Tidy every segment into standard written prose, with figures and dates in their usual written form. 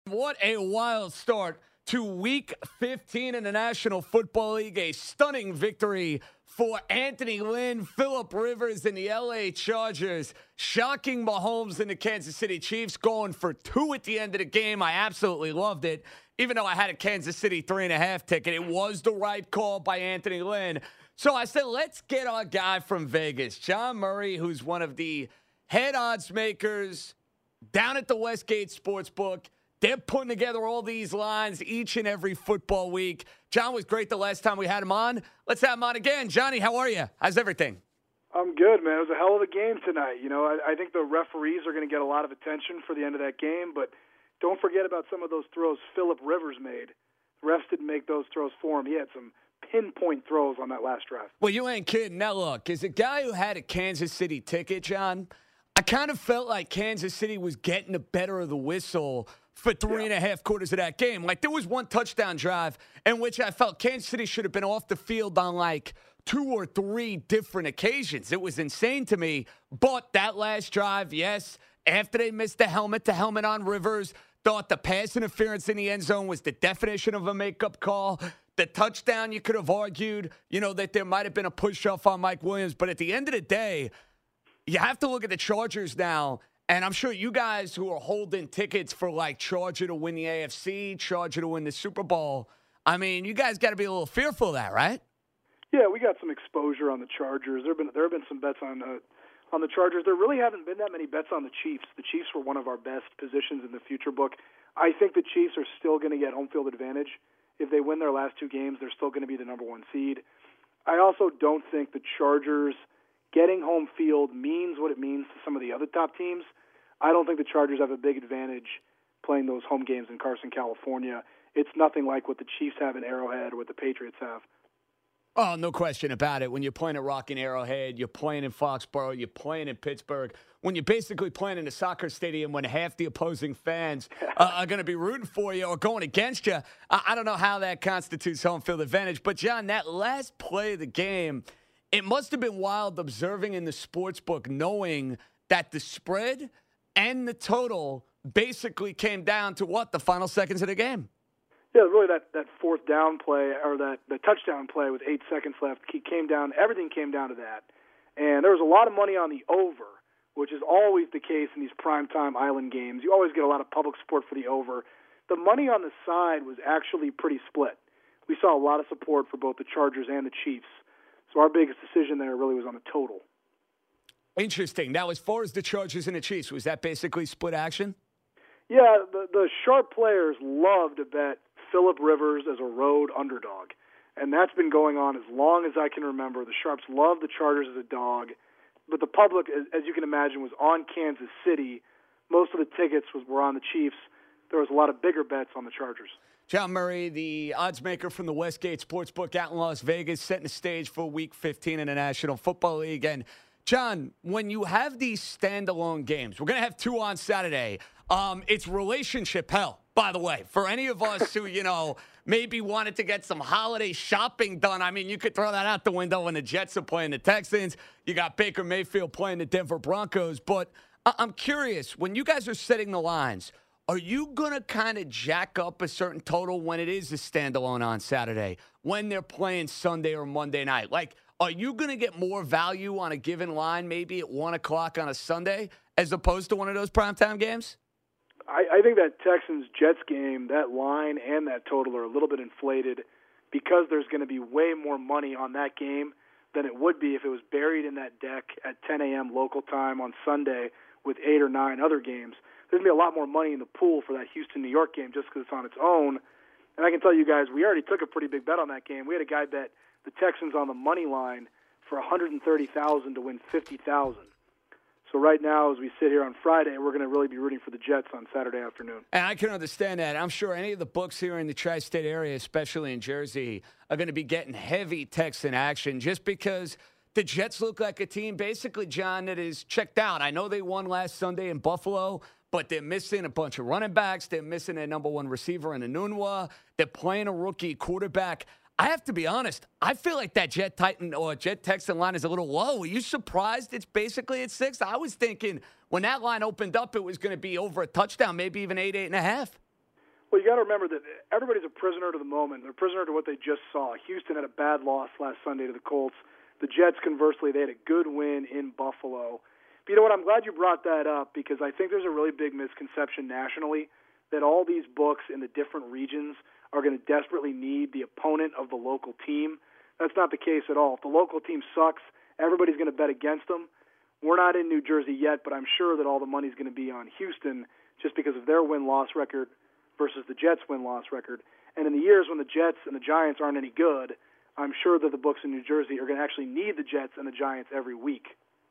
What a wild start to Week 15 in the National Football League. A stunning victory for Anthony Lynn, Phillip Rivers, and the LA Chargers. Shocking Mahomes and the Kansas City Chiefs going for two at the end of the game. I absolutely loved it. Even though I had a Kansas City 3.5 ticket, it was the right call by Anthony Lynn. So I said, let's get our guy from Vegas, John Murray, who's one of the head odds makers down at the Westgate Sportsbook. They're putting together all these lines each and every football week. John was great the last time we had him on. Let's have him on again. Johnny, how are you? How's everything? I'm good, man. It was a hell of a game tonight. You know, I think the referees are going to get a lot of attention for the end of that game, but don't forget about some of those throws Phillip Rivers made. The refs didn't make those throws for him. He had some pinpoint throws on that last drive. Well, you ain't kidding. Now, look, as a guy who had a Kansas City ticket, John, I kind of felt like Kansas City was getting the better of the whistle for 3.5 quarters of that game. Like, there was one touchdown drive in which I felt Kansas City should have been off the field on, like, 2 or 3 different occasions. It was insane to me. But that last drive, yes, after they missed the helmet-to-helmet on Rivers, thought the pass interference in the end zone was the definition of a makeup call. The touchdown, you could have argued, that there might have been a push-off on Mike Williams. But at the end of the day, you have to look at the Chargers now. And I'm sure you guys who are holding tickets for, like, Charger to win the AFC, Charger to win the Super Bowl, I mean, you guys got to be a little fearful of that, right? Yeah, we got some exposure on the Chargers. There have been some bets on the Chargers. There really haven't been that many bets on the Chiefs. The Chiefs were one of our best positions in the future book. I think the Chiefs are still going to get home field advantage. If they win their last 2 games, they're still going to be the number 1 seed. I also don't think the Chargers getting home field means what it means to some of the other top teams. I don't think the Chargers have a big advantage playing those home games in Carson, California. It's nothing like what the Chiefs have in Arrowhead or what the Patriots have. Oh, no question about it. When you're playing at Rocking Arrowhead, you're playing in Foxborough, you're playing in Pittsburgh, when you're basically playing in a soccer stadium when half the opposing fans are going to be rooting for you or going against you, I don't know how that constitutes home field advantage. But, John, that last play of the game, it must have been wild observing in the sports book knowing that the spread and the total basically came down to what, the final seconds of the game? Yeah, really that fourth down play or the touchdown play with 8 seconds left, everything came down to that. And there was a lot of money on the over, which is always the case in these primetime island games. You always get a lot of public support for the over. The money on the side was actually pretty split. We saw a lot of support for both the Chargers and the Chiefs. So our biggest decision there really was on the total. Interesting. Now, as far as the Chargers and the Chiefs, was that basically split action? Yeah, the sharp players love to bet Phillip Rivers as a road underdog. And that's been going on as long as I can remember. The sharps love the Chargers as a dog. But the public, as you can imagine, was on Kansas City. Most of the tickets were on the Chiefs. There was a lot of bigger bets on the Chargers. John Murray, the odds maker from the Westgate Sportsbook out in Las Vegas, setting the stage for Week 15 in the National Football League. And, John, when you have these standalone games, we're going to have 2 on Saturday. It's relationship hell, by the way. For any of us who, maybe wanted to get some holiday shopping done, I mean, you could throw that out the window when the Jets are playing the Texans. You got Baker Mayfield playing the Denver Broncos. But I'm curious, when you guys are setting the lines, are you going to kind of jack up a certain total when it is a standalone on Saturday, when they're playing Sunday or Monday night? Like, are you going to get more value on a given line maybe at 1 o'clock on a Sunday as opposed to one of those primetime games? I think that Texans-Jets game, that line and that total are a little bit inflated because there's going to be way more money on that game than it would be if it was buried in that deck at 10 a.m. local time on Sunday with 8 or 9 other games. There's going to be a lot more money in the pool for that Houston-New York game just because it's on its own. And I can tell you guys, we already took a pretty big bet on that game. We had a guy bet the Texans on the money line for $130,000 to win $50,000. So right now, as we sit here on Friday, we're going to really be rooting for the Jets on Saturday afternoon. And I can understand that. I'm sure any of the books here in the tri-state area, especially in Jersey, are going to be getting heavy Texan action just because the Jets look like a team, basically, John, that is checked out. I know they won last Sunday in Buffalo, but they're missing a bunch of running backs. They're missing their number 1 receiver in Enunwa. They're playing a rookie quarterback. I have to be honest. I feel like that Jet Texan line is a little low. Are you surprised it's basically at 6? I was thinking when that line opened up, it was going to be over a touchdown, maybe even 8.5. Well, you got to remember that everybody's a prisoner to the moment. They're a prisoner to what they just saw. Houston had a bad loss last Sunday to the Colts. The Jets, conversely, they had a good win in Buffalo. But you know what? I'm glad you brought that up because I think there's a really big misconception nationally that all these books in the different regions are going to desperately need the opponent of the local team. That's not the case at all. If the local team sucks, everybody's going to bet against them. We're not in New Jersey yet, but I'm sure that all the money's going to be on Houston just because of their win-loss record versus the Jets' win-loss record. And in the years when the Jets and the Giants aren't any good, I'm sure that the books in New Jersey are going to actually need the Jets and the Giants every week.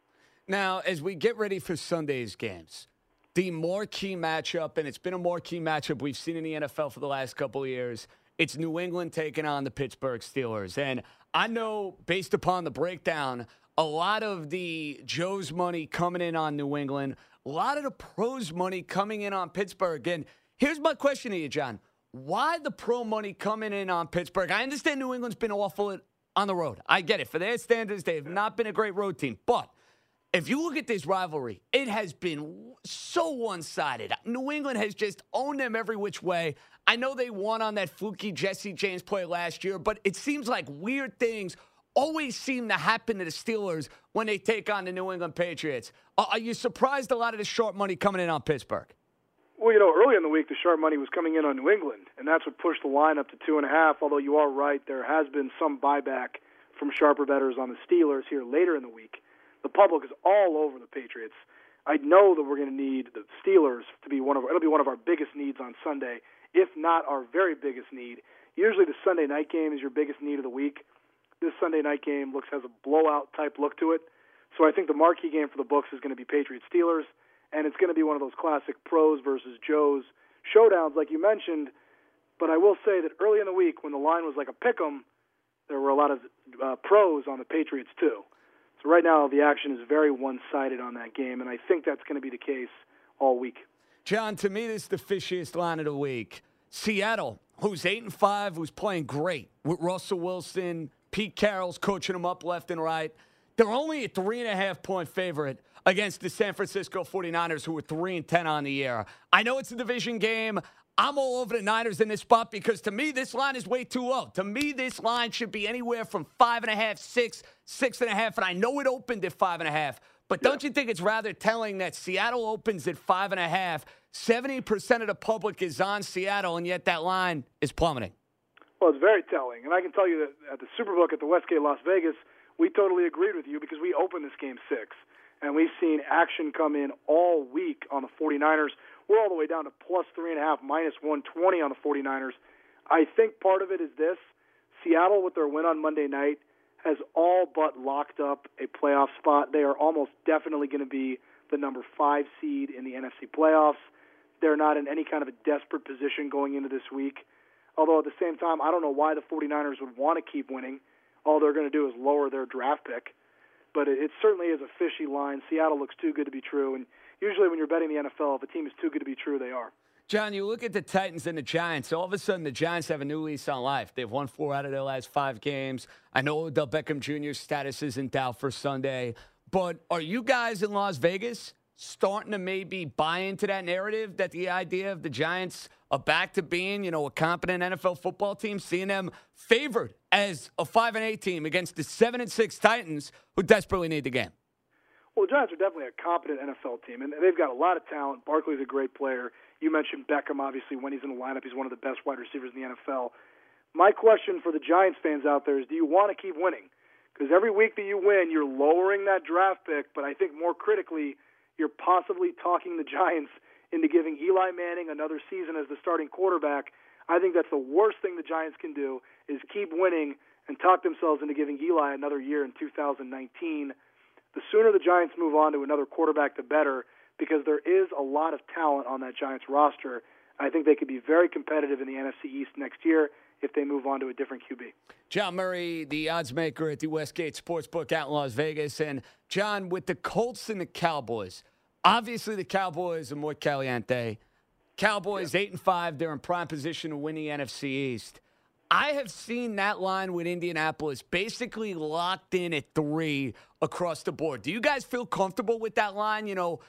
Now, as we get ready for Sunday's games, the marquee matchup, and it's been a marquee matchup we've seen in the NFL for the last couple of years, it's New England taking on the Pittsburgh Steelers. And I know, based upon the breakdown, a lot of the Joe's money coming in on New England, a lot of the pros' money coming in on Pittsburgh. And here's my question to you, John. Why the pro money coming in on Pittsburgh? I understand New England's been awful on the road. I get it. For their standards, they have not been a great road team. But if you look at this rivalry, it has been so one-sided. New England has just owned them every which way. I know they won on that fluky Jesse James play last year, but it seems like weird things always seem to happen to the Steelers when they take on the New England Patriots. Are you surprised a lot of the short money coming in on Pittsburgh? Well, you know, early in the week, the sharp money was coming in on New England, and that's what pushed the line up to 2.5, although you are right, there has been some buyback from sharper bettors on the Steelers here later in the week. The public is all over the Patriots. I know that we're going to need the Steelers to be it'll be one of our biggest needs on Sunday, if not our very biggest need. Usually the Sunday night game is your biggest need of the week. This Sunday night game has a blowout-type look to it. So I think the marquee game for the books is going to be Patriots-Steelers, and it's going to be one of those classic pros versus Joes showdowns like you mentioned. But I will say that early in the week when the line was like a pick'em, there were a lot of pros on the Patriots too. So right now the action is very one-sided on that game, and I think that's going to be the case all week. John, to me, this is the fishiest line of the week. Seattle, who's 8-5, who's playing great with Russell Wilson, Pete Carroll's coaching them up left and right. They're only a 3.5-point favorite against the San Francisco 49ers, who are 3-10 on the year. I know it's a division game. I'm all over the Niners in this spot because, to me, this line is way too low. To me, this line should be anywhere from 5.5, 6, 6.5, and I know it opened at 5.5. But don't you think it's rather telling that Seattle opens at 5.5, 70% of the public is on Seattle, and yet that line is plummeting? Well, it's very telling. And I can tell you that at the Superbook at the Westgate Las Vegas, we totally agreed with you because we opened this game 6. And we've seen action come in all week on the 49ers. We're all the way down to plus 3.5, minus 120 on the 49ers. I think part of it is this. Seattle, with their win on Monday night, has all but locked up a playoff spot. They are almost definitely going to be the number 5 seed in the NFC playoffs. They're not in any kind of a desperate position going into this week. Although at the same time, I don't know why the 49ers would want to keep winning. All they're going to do is lower their draft pick. But it certainly is a fishy line. Seattle looks too good to be true. And usually when you're betting the NFL, if a team is too good to be true, they are. John, you look at the Titans and the Giants. All of a sudden, the Giants have a new lease on life. They've won 4 out of their last 5 games. I know Odell Beckham Jr.'s status is in doubt for Sunday. But are you guys in Las Vegas starting to maybe buy into that narrative that the idea of the Giants are back to being, a competent NFL football team, seeing them favored as a 5-8 team against the 7-6 Titans who desperately need the game? Well, the Giants are definitely a competent NFL team, and they've got a lot of talent. Barkley's a great player. You mentioned Beckham, obviously, when he's in the lineup, he's one of the best wide receivers in the NFL. My question for the Giants fans out there is, do you want to keep winning? Because every week that you win, you're lowering that draft pick, but I think more critically, you're possibly talking the Giants into giving Eli Manning another season as the starting quarterback. I think that's the worst thing the Giants can do is keep winning and talk themselves into giving Eli another year in 2019. The sooner the Giants move on to another quarterback, the better, because there is a lot of talent on that Giants roster. I think they could be very competitive in the NFC East next year if they move on to a different QB. John Murray, the odds maker at the Westgate Sportsbook out in Las Vegas. And, John, with the Colts and the Cowboys, obviously the Cowboys are more caliente. Cowboys 8-5, they're in prime position to win the NFC East. I have seen that line with Indianapolis basically locked in at 3 across the board. Do you guys feel comfortable with that line?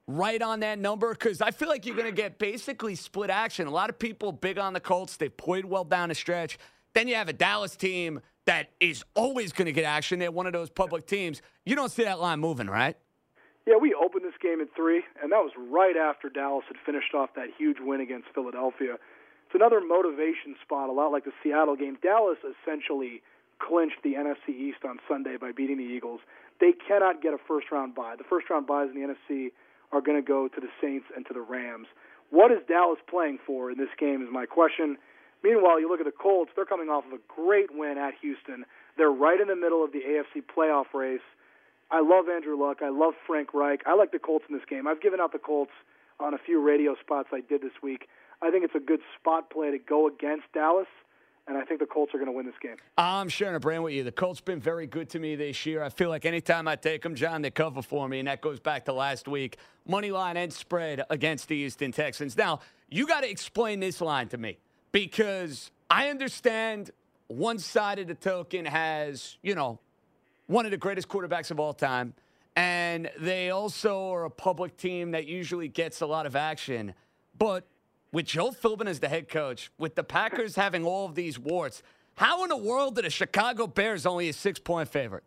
right on that number? Because I feel like you're going to get basically split action. A lot of people big on the Colts. They've played well down the stretch. Then you have a Dallas team that is always going to get action. They're one of those public teams. You don't see that line moving, right? Yeah, we opened this game at 3, and that was right after Dallas had finished off that huge win against Philadelphia. It's another motivation spot, a lot like the Seattle game. Dallas essentially clinched the NFC East on Sunday by beating the Eagles. They cannot get a first-round bye. The first-round byes in the NFC are going to go to the Saints and to the Rams. What is Dallas playing for in this game is my question. Meanwhile, you look at the Colts, they're coming off of a great win at Houston. They're right in the middle of the AFC playoff race. I love Andrew Luck. I love Frank Reich. I like the Colts in this game. I've given out the Colts on a few radio spots I did this week. I think it's a good spot play to go against Dallas, and I think the Colts are going to win this game. I'm sharing a brand with you. The Colts been very good to me this year. I feel like anytime I take them, John, they cover for me, and that goes back to last week. Money line and spread against the Houston Texans. Now, you got to explain this line to me because I understand one side of the token has, one of the greatest quarterbacks of all time, and they also are a public team that usually gets a lot of action. But with Joe Philbin as the head coach, with the Packers having all of these warts, how in the world are the Chicago Bears only a 6-point favorite?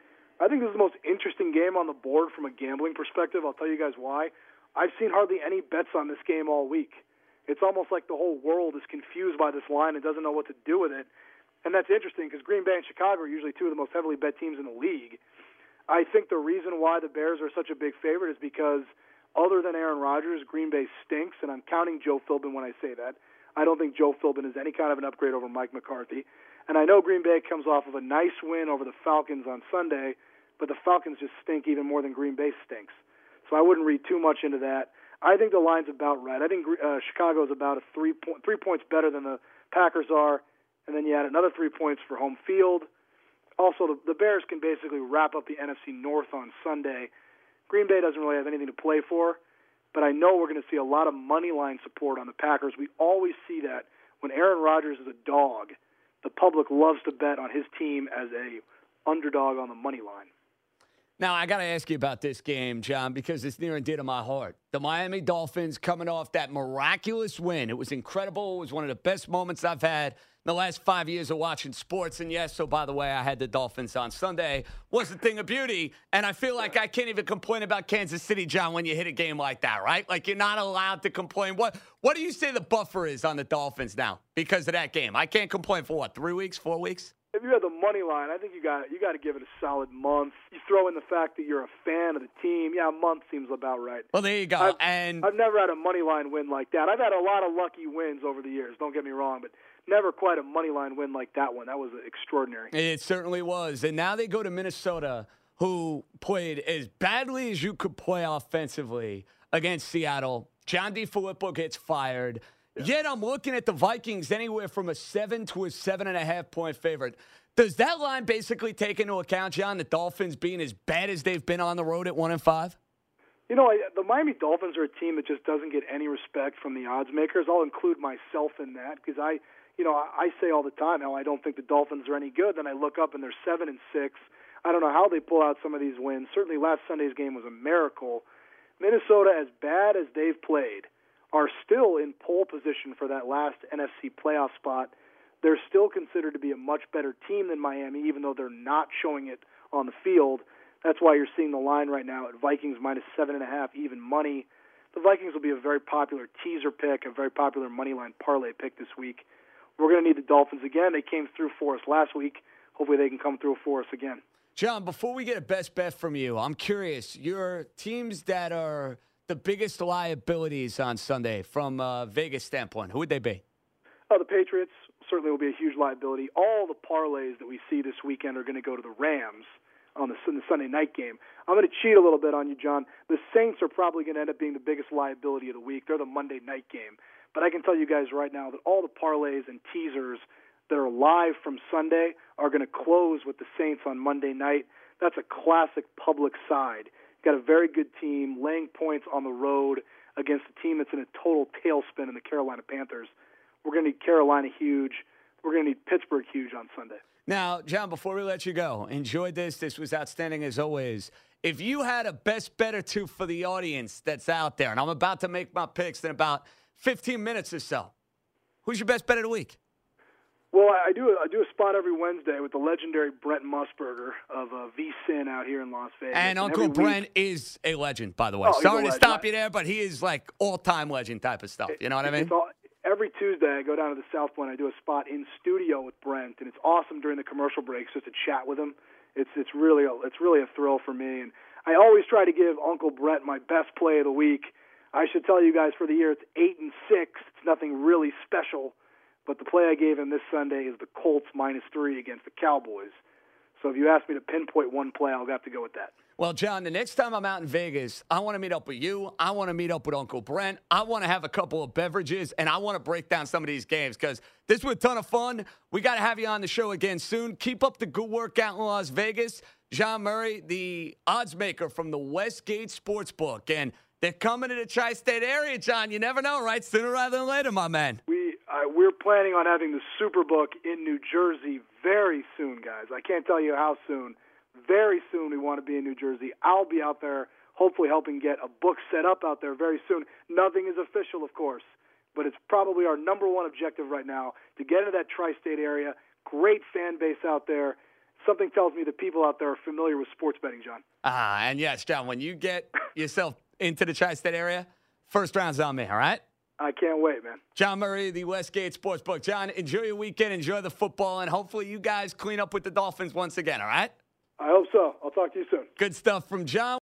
I think this is the most interesting game on the board from a gambling perspective. I'll tell you guys why. I've seen hardly any bets on this game all week. It's almost like the whole world is confused by this line and doesn't know what to do with it. And that's interesting because Green Bay and Chicago are usually two of the most heavily bet teams in the league. I think the reason why the Bears are such a big favorite is because other than Aaron Rodgers, Green Bay stinks, and I'm counting Joe Philbin when I say that. I don't think Joe Philbin is any kind of an upgrade over Mike McCarthy. And I know Green Bay comes off of a nice win over the Falcons on Sunday, but the Falcons just stink even more than Green Bay stinks. So I wouldn't read too much into that. I think the line's about right. I think Chicago is about 3 points better than the Packers are. And then you add another 3 points for home field. Also, the Bears can basically wrap up the NFC North on Sunday. Green Bay doesn't really have anything to play for, but I know we're going to see a lot of money line support on the Packers. We always see that when Aaron Rodgers is a dog, the public loves to bet on his team as a underdog on the money line. Now, I got to ask you about this game, John, because it's near and dear to my heart. The Miami Dolphins coming off that miraculous win. It was incredible. It was one of the best moments I've had in the last 5 years of watching sports. And yes, so by the way, I had the Dolphins on Sunday. Was a thing of beauty. And I feel like I can't even complain about Kansas City, John, when you hit a game like that, right? Like you're not allowed to complain. What do you say the buffer is on the Dolphins now because of that game? I can't complain for 3 weeks, 4 weeks? If you had the money line, I think you got to give it a solid month. You throw in the fact that you're a fan of the team. Yeah, a month seems about right. Well, there you go. I've never had a money line win like that. I've had a lot of lucky wins over the years. Don't get me wrong, but never quite a money line win like that one. That was extraordinary. It certainly was. And now they go to Minnesota, who played as badly as you could play offensively against Seattle. John DeFilippo gets fired. Yet I'm looking at the Vikings anywhere from a 7 to a 7.5 point favorite. Does that line basically take into account, John, the Dolphins being as bad as they've been on the road at 1-5? The Miami Dolphins are a team that just doesn't get any respect from the odds makers. I'll include myself in that because I say all the time how I don't think the Dolphins are any good. Then I look up and they're 7-6. I don't know how they pull out some of these wins. Certainly last Sunday's game was a miracle. Minnesota, as bad as they've played, are still in pole position for that last NFC playoff spot. They're still considered to be a much better team than Miami, even though they're not showing it on the field. That's why you're seeing the line right now at Vikings minus 7.5, even money. The Vikings will be a very popular teaser pick, a very popular money line parlay pick this week. We're going to need the Dolphins again. They came through for us last week. Hopefully they can come through for us again. John, before we get a best bet from you, I'm curious, your teams that are the biggest liabilities on Sunday from a Vegas standpoint, who would they be? The Patriots certainly will be a huge liability. All the parlays that we see this weekend are going to go to the Rams on the Sunday night game. I'm going to cheat a little bit on you, John. The Saints are probably going to end up being the biggest liability of the week. They're the Monday night game. But I can tell you guys right now that all the parlays and teasers that are live from Sunday are going to close with the Saints on Monday night. That's a classic public side. Got a very good team laying points on the road against a team that's in a total tailspin in the Carolina Panthers. We're going to need Carolina huge. We're going to need Pittsburgh huge on Sunday. Now, John, before we let you go, enjoyed this. This was outstanding as always. If you had a best bet or two for the audience that's out there, and I'm about to make my picks in about 15 minutes or so, who's your best bet of the week? Well, I do a spot every Wednesday with the legendary Brent Musburger of VSiN out here in Las Vegas. And Uncle Brent is a legend, by the way. Oh, Sorry to stop you there, but he is like all-time legend type of stuff. You know what I mean? Every Tuesday, I go down to the South Point. I do a spot in studio with Brent, and it's awesome during the commercial breaks just to chat with him. It's really a thrill for me, and I always try to give Uncle Brent my best play of the week. I should tell you guys for the year it's 8-6. It's nothing really special, but the play I gave him this Sunday is the Colts -3 against the Cowboys. So if you ask me to pinpoint one play, I'll have to go with that. Well, John, the next time I'm out in Vegas, I want to meet up with you. I want to meet up with Uncle Brent. I want to have a couple of beverages, and I want to break down some of these games because this was a ton of fun. We got to have you on the show again soon. Keep up the good work out in Las Vegas. John Murray, the odds maker from the Westgate Sportsbook, and they're coming to the tri-state area, John. You never know, right? Sooner rather than later, my man. We're planning on having the Superbook in New Jersey very soon, guys. I can't tell you how soon. Very soon we want to be in New Jersey. I'll be out there hopefully helping get a book set up out there very soon. Nothing is official, of course, but it's probably our number one objective right now to get into that tri-state area. Great fan base out there. Something tells me the people out there are familiar with sports betting, John. And yes, John, when you get yourself into the tri-state area, first round's on me, all right? I can't wait, man. John Murray, the Westgate Sportsbook. John, enjoy your weekend, enjoy the football, and hopefully you guys clean up with the Dolphins once again, all right? I hope so. I'll talk to you soon. Good stuff from John.